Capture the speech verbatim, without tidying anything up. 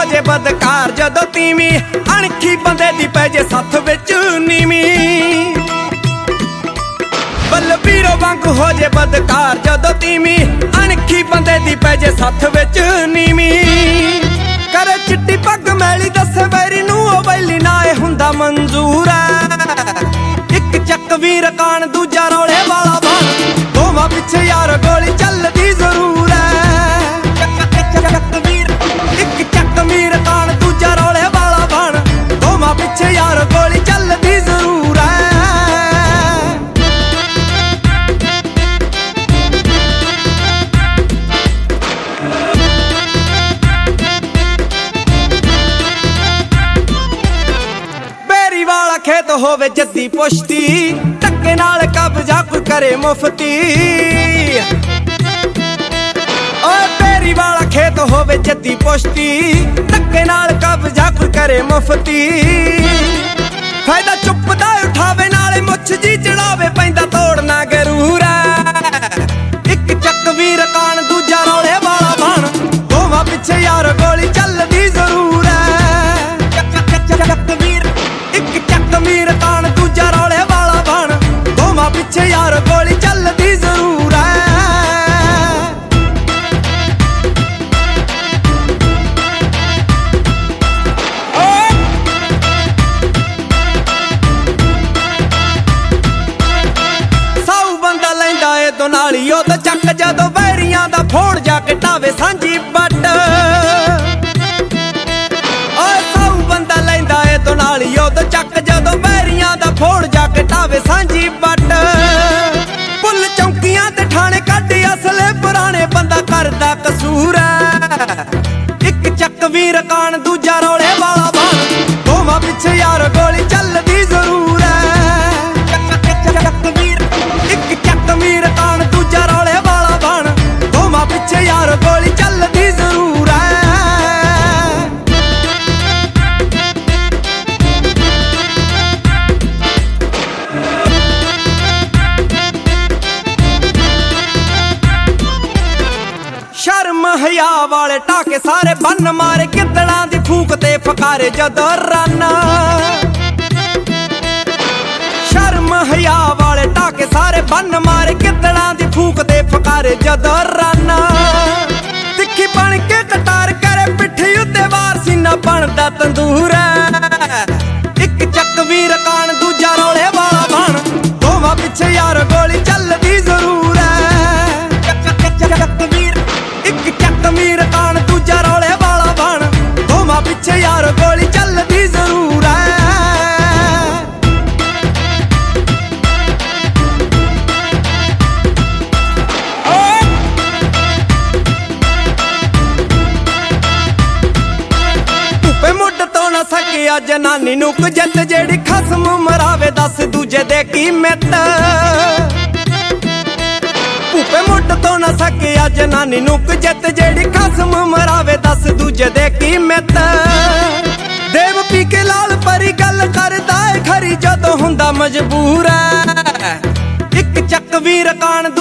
ਹੋ ਜੇ ਬਦਕਾਰ ਜਦੋਂ ਤੀਵੀਂ ਅਣਖੀ ਬੰਦੇ ਦੀ ਪੈ ਜੇ ਸੱਥ ਵਿੱਚ ਨੀਵੀਂ। ਬਲਬੀਰੋ ਵਾਂਗ ਹੋ ਜੇ ਬਦਕਾਰ ਜਦੋਂ ਤੀਵੀਂ ਅਣਖੀ ਬੰਦੇ ਦੀ ਪੈ ਜੇ ਸੱਥ ਵਿੱਚ ਨੀਵੀਂ। ਕਰੇ ਚਿੱਟੀ ਪੱਗ ਮੈਲੀ ਦੱਸੇ ਵੈਰੀ ਨੂੰ ਉਹ ਵੈਲੀ ਨਾ ਇਹ ਹੁੰਦਾ ਮਨਜ਼ੂਰ ਐ। ਇੱਕ ਚੱਕ ਵੀਰ ਕਾਣ ਦੂਜਾ ਰੌਲੇ ਵਾਲਾ ਬਣ ਦੋਵਾਂ ਪਿੱਛੇ ਯਾਰ ਗੋਲੀ ਚੱਲਦੀ ਜ਼ਰੂਰ ਐ। ਇੱਕ ਚੱਕ ਵੀਰ ਕਾਣ ਦੂਜਾ ਰੌਲੇ ਵਾਲਾ ਬਣ ਦੋਵਾਂ ਪਿੱਛੇ ਯਾਰ ਗੋਲੀ ਚੱਲਦੀ ਜ਼ਰੂਰ ਐ। ਬੇਰੀ ਵਾਲਾ ਖੇਤ ਹੋਵੇ ਜੱਦੀ ਪੁਸ਼ਤੀ ਧੱਕੇ ਨਾਲ ਕਬਜ਼ਾ ਕੋਈ ਕਰੇ ਮੁਫਤੀ। ਓਏ ਬੇਰੀ ਵਾਲਾ ਖੇਤ ਹੋਵੇ ਜੱਦੀ ਪੁਸ਼ਤੀ ਧੱਕੇ ਨਾਲ ਕਬਜ਼ਾ ਕੋਈ ਕਰੇ ਮੁਫਤੀ। ਫਾਇਦਾ ਚੁੱਪਦਾ ਉਠਾਵੇ ਨਾਲੇ ਮੁੱਛ ਜੀ ਚੜਾਵੇ ਪੈਂਦਾ ਤੋੜਨਾ ਗਰੂਰ ਐ। ਇੱਕ ਚੱਕ ਵੀਰ ਕਾਣ ਦੂਜਾ ਰੌਲੇ ਵਾਲਾ ਬਣ ਦੋਵਾਂ ਪਿੱਛੇ ਯਾਰ ਗੋਲੀ ਚੱਲਦੀ ਜ਼ਰੂਰ ਐ। ਇੱਕ ਚੱਕ ਵੀਰ ਕਾਣ ਦੂਜਾ ਰੌਲੇ ਵਾਲਾ ਬਣ ਦੋਵਾਂ ਪਿੱਛੇ ਯਾਰ ਗੋਲੀ ਚੱਲਦੀ ਜ਼ਰੂਰ ਐ। ਸਾਊ ਬੰਦਾ ਲੈਂਦਾ ਏ ਦੁਨਾਲੀ ਉਹ ਤਾਂ ਚੱਕ ਜਦੋਂ ਵੈਰੀਆਂ ਦਾ ਫੋੜ ਜਾ ਕੇ ਢਾਵੇ ਸਾਂਝੀ ਬੱਟ। ਓਏ ਸਾਊ ਬੰਦਾ ਲੈਂਦਾ ਏ ਦੁਨਾਲੀ ਉਹ ਤਾਂ ਚੱਕ ਜਦੋਂ ਵੈਰੀਆਂ ਦਾ ਫੋੜ ਜਾ ਕੇ ਢਾਵੇ ਸਾਂਝੀ ਬੱਟ। ਪੁੱਲ ਚੌਂਕੀਆਂ ਤੇ ਠਾਣੇ ਕੱਢ ਅਸਲੇ ਪੁਰਾਣੇ ਬੰਦਾ ਕਰਦਾ ਕਸੂਰ ਐ। ਇੱਕ ਚੱਕ ਵੀਰ ਕਾਣ ਦੂਜਾ ਰੌਲੇ ਵਾਲਾ ਬਣ ਦੋਵਾਂ ਪਿੱਛੇ ਯਾਰ ਗੋਲੀ ਚੱਲਦੀ ਜ਼ਰੂਰ ਐ। ਇੱਕ ਚੱਕ ਵੀਰ ਕਾਣ ਦੂਜਾ ਰੌਲੇ ਵਾਲਾ ਬਣ ਦੋਵਾਂ ਪਿੱਛੇ ਯਾਰ ਗੋਲੀ ਚੱਲਦੀ ਜ਼ਰੂਰ ਐ। ਸ਼ਰਮ ਹਿਆ ਵਾਲੇ ਟਾਕੇ ਸਾਰੇ ਬੰਨ ਮਾਰੇ ਗਿੱਦੜਾਂ ਦੀ ਫੂਕ ਤੇ ਫਕਾਰੇ ਜਦੋਂ ਰਨ। ਸ਼ਰਮ ਹਿਆ ਵਾਲੇ ਟਾਕੇ ਸਾਰੇ ਬੰਨ ਮਾਰੇ ਗਿੱਦੜਾਂ ਦੀ ਫੂਕ ਤੇ ਫਕਾਰੇ ਜਦੋਂ ਰਨ। ਤਿੱਖੀ ਬਣ ਕੇ ਕਟਾਰ ਕਰੇ ਪਿੱਠੀ ਉੱਤੇ ਵਾਰ ਸੀਨਾ ਬਣਦਾ ਤੰਦੂਰ ਐ। ਇੱਕ ਚੱਕ ਵੀਰ ਕਾਣ ਦੂਜਾ ਰੌਲੇ ਵਾਲਾ ਬਣ ਦੋਵਾਂ ਪਿੱਛੇ ਯਾਰ ਗੋਲੀ ਚੱਲਦੀ ਜ਼ਰੂਰ ਐ। ਇੱਕ ਚੱਕ ਵੀਰ ਕਾਣ ਦੂਜਾ ਰੌਲੇ ਵਾਲਾ ਬਣ ਦੋਵਾਂ ਪਿੱਛੇ ਯਾਰ ਗੋਲੀ ਚੱਲਦੀ ਜ਼ਰੂਰ ਐ। ਧੁੱਪੇ ਮੁੱਢ ਤੋਂ ਨਾ ਸਕਿਆ ਜਨਾਨੀ ਨੂੰ ਕੁਜਤ ਜਿਹੜੀ ਖਸਮ ਮਰਾਵੇ ਦੱਸ ਦੂਜੇ ਦੇ ਕੀ ਮਿੱਤ। ਭੂਪੇ ਮੁੱਢ ਤੋਂ ਨਾ ਸਕਿਆ ਜਨਾਨੀ ਨੂੰ ਕੁਜਤ ਜਿਹੜੀ ਖਸਮ ਮਰਾਵੇ ਦੱਸ ਦੂਜੇ ਦੇ ਕੀ ਮਿੱਤ। ਦੇਵ ਪੀ ਕੇ ਲਾਲ ਪਰੀ ਗੱਲ ਕਰਦਾ ਏ ਖਰੀ ਜਦੋਂ ਹੁੰਦਾ ਮਜਬੂਰ ਐ। ਇੱਕ ਚੱਕ ਵੀਰ ਕਾਣ